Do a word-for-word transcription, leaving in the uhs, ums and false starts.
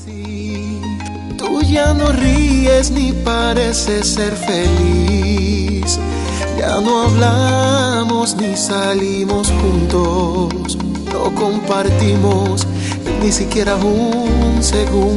Tú ya no ríes ni pareces ser feliz. Ya no hablamos ni salimos juntos. No compartimos ni siquiera un segundo.